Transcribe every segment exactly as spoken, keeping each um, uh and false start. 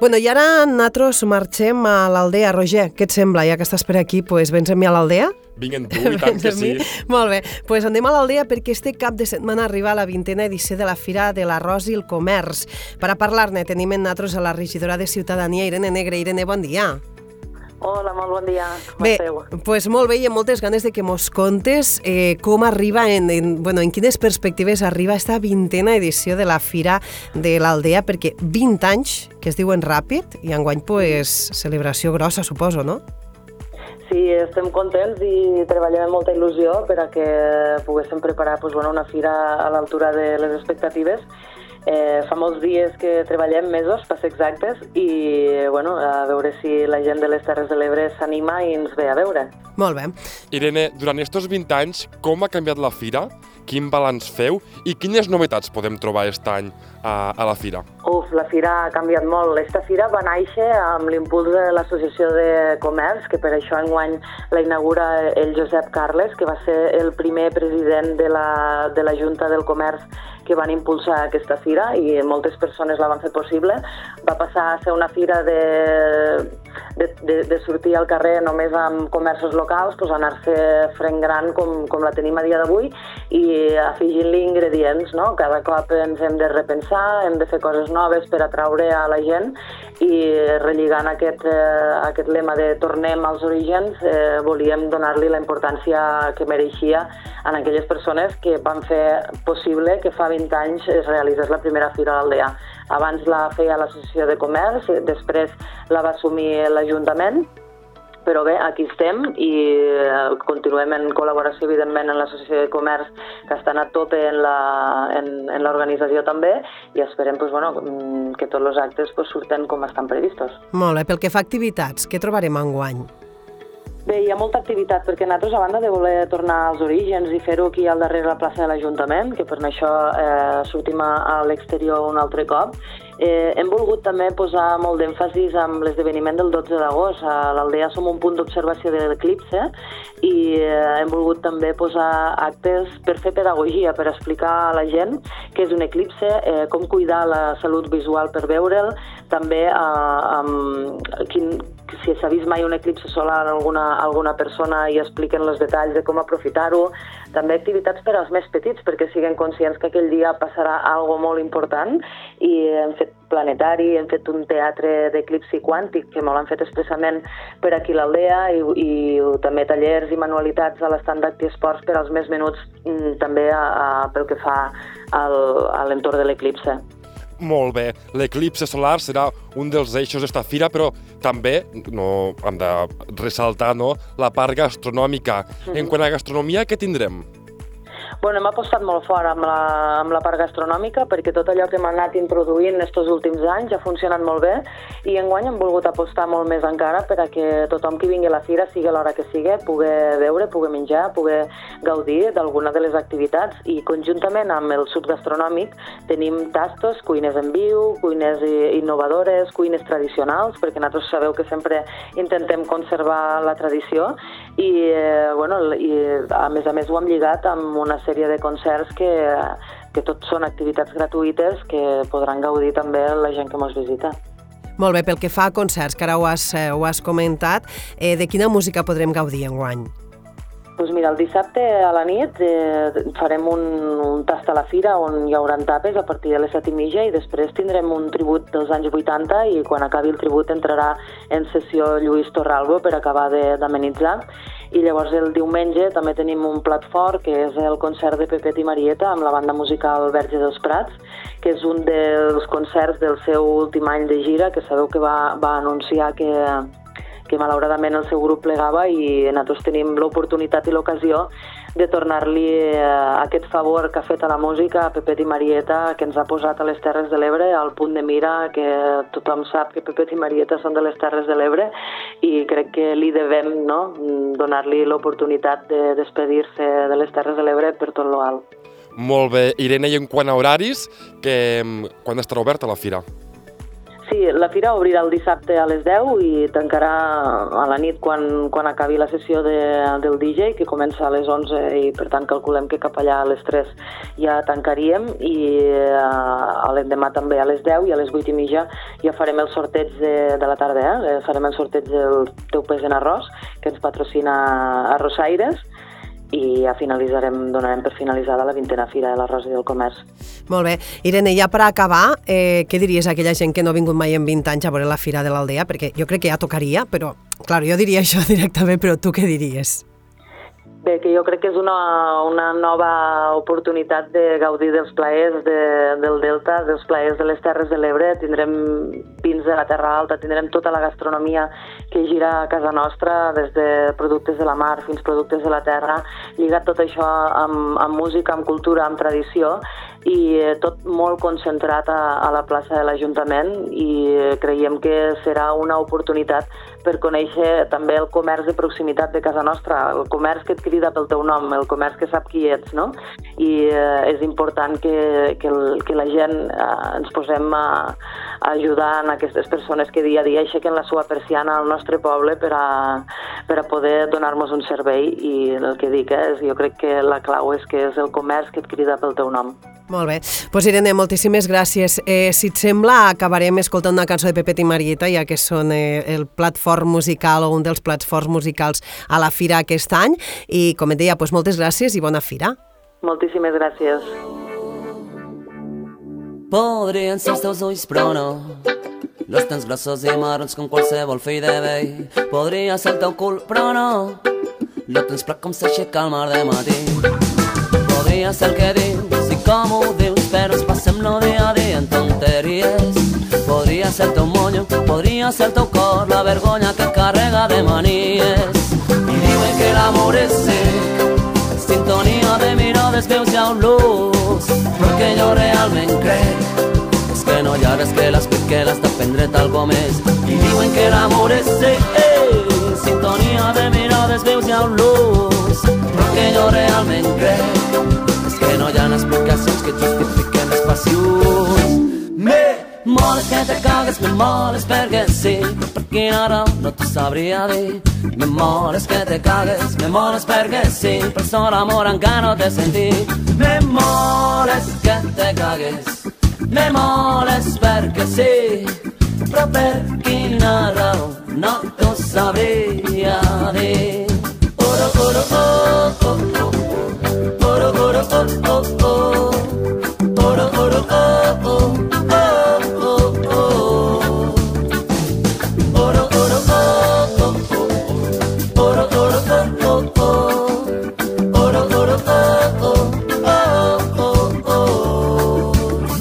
Bueno, i ara nosaltres marxem a l'Aldea. Roger, què et sembla? Ja que estàs per aquí, pues, vens amb mi a l'Aldea? Vinc amb tu, i tant que sí. Molt bé, doncs pues anem a l'Aldea perquè este cap de setmana arriba a la vintena edició de la Fira de l'Arròs i el Comerç. Per a parlar-ne tenim en nosaltres a la regidora de Ciutadania, Irene Negre. Irene, bon dia. Hola, molt bon dia. Com bé, esteu? Pues molt bé, i amb moltes ganes de que mos contes eh, com arriba, en, en, bueno, en quines perspectives arriba esta vintena edició de la Fira de l'Aldea, perquè vint anys, que es diuen ràpid, i enguany pues, celebració grossa, suposo, no? Sí, estem contents i treballem amb molta il·lusió per a que poguéssim preparar pues, bueno, una fira a l'altura de les expectatives. Eh, fa molts dies que treballem, mesos, per ser exactes, i bueno, a veure si la gent de les Terres de l'Ebre s'anima i ens ve a veure. Molt bé. Irene, durant aquests vint anys, com ha canviat la fira? Quin balanç feu? I quines novetats podem trobar aquest any a, a la fira? Uf, la fira ha canviat molt. Esta fira va néixer amb l'impuls de l'Associació de Comerç, que per això enguany la inaugura el Josep Carles, que va ser el primer president de la, de la Junta del Comerç que van impulsar aquesta fira, i moltes persones la van fer possible. Va passar a ser una fira de, de, de, de sortir al carrer només amb comerços locals, pues anar-se fent gran com, com la tenim a dia d'avui, i afegint-li ingredients, no? Cada cop ens hem de repensar, hem de fer coses noves per atraure a la gent, i relligant aquest, eh, aquest lema de tornem als orígens, eh, volíem donar-li la importància que mereixia en aquelles persones que van fer possible que fa vint anys es realitzés la primera Fira a l'Aldea. Abans la feia l'Associació de Comerç, després la va assumir l'Ajuntament, però bé, aquí estem i continuem en col·laboració, evidentment, amb l'Associació de Comerç, que estan a tope en l'organització també, i esperem pues, bueno, que tots els actes pues, surten com estan previstos. Molt bé, pel que fa a activitats, què trobarem enguany? Bé, hi ha molta activitat, perquè nosaltres, a banda de voler tornar als orígens i fer-ho aquí al darrere de la plaça de l'Ajuntament, que per això eh, sortim a, a l'exterior un altre cop, eh, hem volgut també posar molt d'èmfasis amb l'esdeveniment del dotze d'agost. A l'Aldea som un punt d'observació de l'eclipse i eh, hem volgut també posar actes per fer pedagogia, per explicar a la gent què és un eclipse, eh, com cuidar la salut visual per veure'l, també eh, amb quin, si s'ha vist mai un eclipse solar a alguna, alguna persona i expliquen els detalls de com aprofitar-ho. També activitats per als més petits, perquè siguin conscients que aquell dia passarà algo molt important, i hem fet planetari, hem fet un teatre d'eclipsi quàntic, que molt han fet expressament per aquí a l'Aldea, i, i també tallers i manualitats a l'estand d'Actiesports per als més menuts, també a, a, pel que fa al, a l'entorn de l'eclipse. Molt bé, l'eclipse solar serà un dels eixos d'esta fira, però també no, hem de ressaltar no, la part gastronòmica. Mm-hmm. En quant a gastronomia, què tindrem? Bueno, hem apostat molt fort amb la, amb la part gastronòmica, perquè tot allò que hem anat introduint estos últims anys ha funcionat molt bé, i enguany hem volgut apostar molt més encara per a que tothom que vingui a la fira, sigui a l'hora que sigui, pugui veure, pugui menjar, pugui gaudir d'alguna de les activitats, i conjuntament amb el sud gastronòmic tenim tastos, cuines en viu, cuines innovadores, cuines tradicionals, perquè nosaltres sabeu que sempre intentem conservar la tradició, i, eh, bueno, i a més a més ho hem lligat amb una sèrie de concerts que, que tots són activitats gratuïtes que podran gaudir també la gent que ens visita. Molt bé, pel que fa a concerts, que ara ho has, eh, ho has comentat, eh, de quina música podrem gaudir enguany? Doncs mira, el dissabte a la nit eh, farem un, un tast a la fira on hi haurà tapes a partir de les set i mitja, i després tindrem un tribut dels anys vuitanta, i quan acabi el tribut entrarà en sessió Lluís Torralbo per acabar d'amenitzar. I llavors el diumenge també tenim un plat fort, que és el concert de Pepet i Marieta amb la banda musical Verge dels Prats, que és un dels concerts del seu últim any de gira, que sabeu que va, va anunciar que, que malauradament el seu grup plegava, i nosaltres tenim l'oportunitat i l'ocasió de tornar-li eh, aquest favor que ha fet a la música a Pepet i Marieta, que ens ha posat a les Terres de l'Ebre al punt de mira, que tothom sap que Pepet i Marieta són de les Terres de l'Ebre, i crec que li devem, no?, donar-li l'oportunitat de despedir-se de les Terres de l'Ebre per tot lo alt. Molt bé. Irene, i en quant a horaris, que, quan estarà oberta la fira? Sí, la fira obrirà el dissabte a les deu i tancarà a la nit quan, quan acabi la sessió de, del D J, que comença a les onze i per tant calculem que cap allà a les tres ja tancaríem i a l'endemà també a les deu i a les vuit i mitja ja farem el sorteig de, de la tarda, eh? Farem el sorteig del Teu pes en arròs, que ens patrocina Arrossaires, i ja finalitzarem, donarem per finalitzada la vintena Fira de l'Arròs i del Comerç. Molt bé. Irene, ja per acabar, eh, què diries a aquella gent que no ha vingut mai en vint anys a veure la Fira de l'Aldea? Perquè jo crec que ja tocaria, però, clar, jo diria això directament, però tu què diries? Bé, que jo crec que és una, una nova oportunitat de gaudir dels plaers de, del Delta, dels plaers de les Terres de l'Ebre. Tindrem vins de la Terra Alta, tindrem tota la gastronomia que gira a casa nostra, des de productes de la mar fins productes de la terra, lligat tot això amb, amb música, amb cultura, amb tradició, i tot molt concentrat a, a la plaça de l'Ajuntament, i creiem que serà una oportunitat per conèixer també el comerç de proximitat de casa nostra, el comerç que et crida pel teu nom, el comerç que sap qui ets, no? I eh, és important que, que, el, que la gent eh, ens posem a, a ajudar en aquestes persones que dia a dia aixequen la seva persiana al nostre poble per a, per a poder donar-nos un servei, i el que dic eh, és, jo crec que la clau és que és el comerç que et crida pel teu nom. Molt bé. Doncs Irene, moltíssimes gràcies. Eh, si et sembla, acabarem escoltant una cançó de Pepet i Marieta, ja que són eh, el plat fort musical o un dels plats forts musicals a la Fira aquest any. I, com et deia, doncs moltes gràcies i bona Fira. Moltíssimes gràcies. Podrien ser els teus ulls, però no. Los tens grossos i marrons com qualsevol fill de vell. Podria ser el teu cul, però no. Lo tens plat com s'aixeca al mar de matí. Podria ser el que dius i com ho dius, però ens passem lo dia a dia en tonteries. Podria ser el teu monyo, podria ser el teu cor, la vergonya que carrega de manies. I diuen que l'amor és sec, sintonia de mirades, veus i olors, però que jo realment crec és que no hi ha res que l'expliqui, l'has d'aprendre't algo més. I diuen que l'amor és sec, eh, sintonia de mirades, veus i olors, però que jo realment crec és que no hi ha explicacions que justifiquen les passions. Me moles que te cagues, me moles perquè sí, per quina raó no t'ho sabria dir. Me moles que te cagues, me moles perquè sí, per sol amor encara no t'he sentit. Me moles que te cagues, me moles perquè sí, però per quina raó no t'ho sabria dir. Oro, oro, oh, oh, oh. Oro, oro, oh, oh, oh. Oro, oro, oh, oh, oh, oh, oh. Oro, oro, oh, oh, oh. Oro, oro, oh, oh, oh. Oro, oro, oh, oh, oh, oh.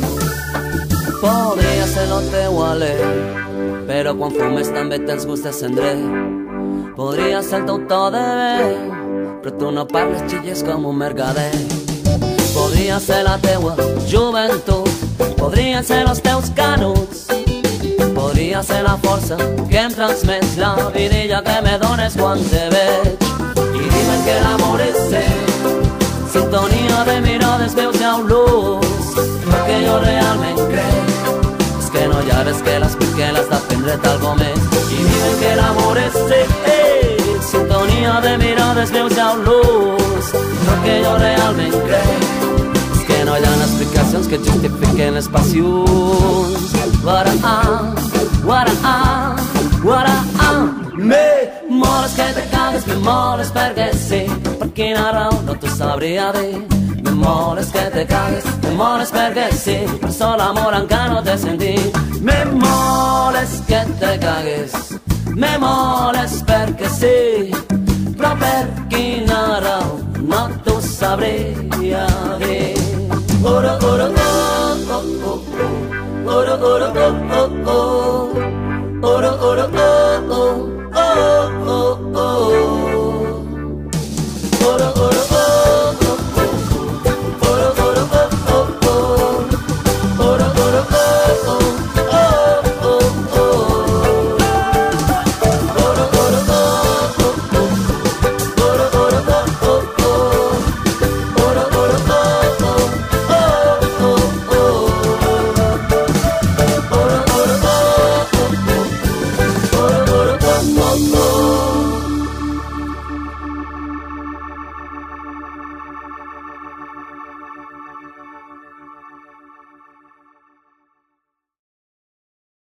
Podria ser lo teu alè, però quan fumes també tens gust de cendrer. Podria ser el teu to de bé, però tu no parles, xilles com un mercader. Podria ser la teua joventut, podrien ser els teus canuts, podria ser la força que em transmets, la vidilla que me dones quan te veig. I diuen que l'amor és sec, sintonia de mirades, veus i olors, però que jo realment crec és que no hi ha res que l'expliqui, l'has d'aprendre't algo més. I diuen que l'amor és sec, eh, sintonia de mirades, veus i olors, però que jo realment crec és que no hi ha explicacions que justifiquen les passions. Guara-ah, guara-ah, guara-ah. Me moles que te cagues, me moles perquè sí, per quina raó no t'ho sabria dir. Me moles que te cagues, me moles perquè sí, per sol amor encara no t'he sentit. Me moles que te cagues, me moles perquè sí, però per quina raó no t'ho sabria dir. Oro, oro, oh, oh, oh, oh. Oro, oro, oh, oh, oh. Oro, oro, oh.